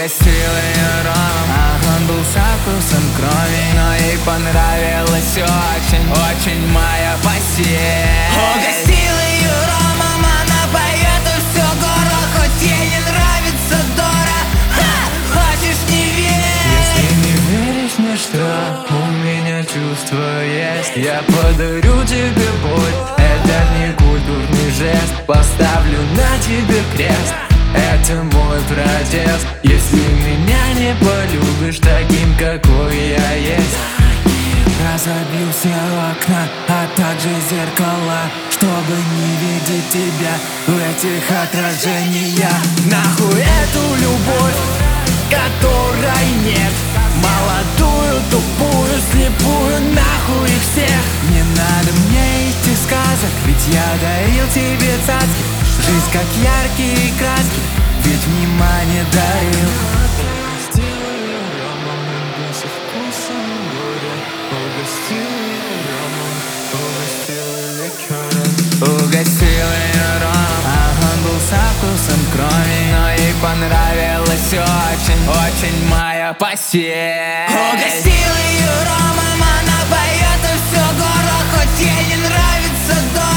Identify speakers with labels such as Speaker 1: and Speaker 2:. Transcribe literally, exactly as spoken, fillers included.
Speaker 1: Угостил ее ромом, а он был со вкусом крови, но ей понравилось очень, очень моя постель. Угостил ее ромом, она поет и все горло, хоть ей не нравится Дора. Ха! Хочешь, не верь. Если не веришь мне, что у меня чувства есть, я подарю тебе боль. Это не культурный жест, поставлю на тебе крест. Это мой протест. Если меня не полюбишь таким, какой я есть, разобью все окна, а также зеркала, чтобы не видеть тебя в этих отражениях. Нахуй эту любовь, которой нет, молодую, тупую, слепую, нахуй их всех. Не надо мне идти сказок, ведь я дарил тебе цацки. Жизнь как яркие краски, ведь внимание дарил. Угостил ее ромом, а он был со вкусом крови, но ей понравилось очень, очень моя постель. Угостил ее ромом, она поет и все горло, хоть ей не нравится Дора.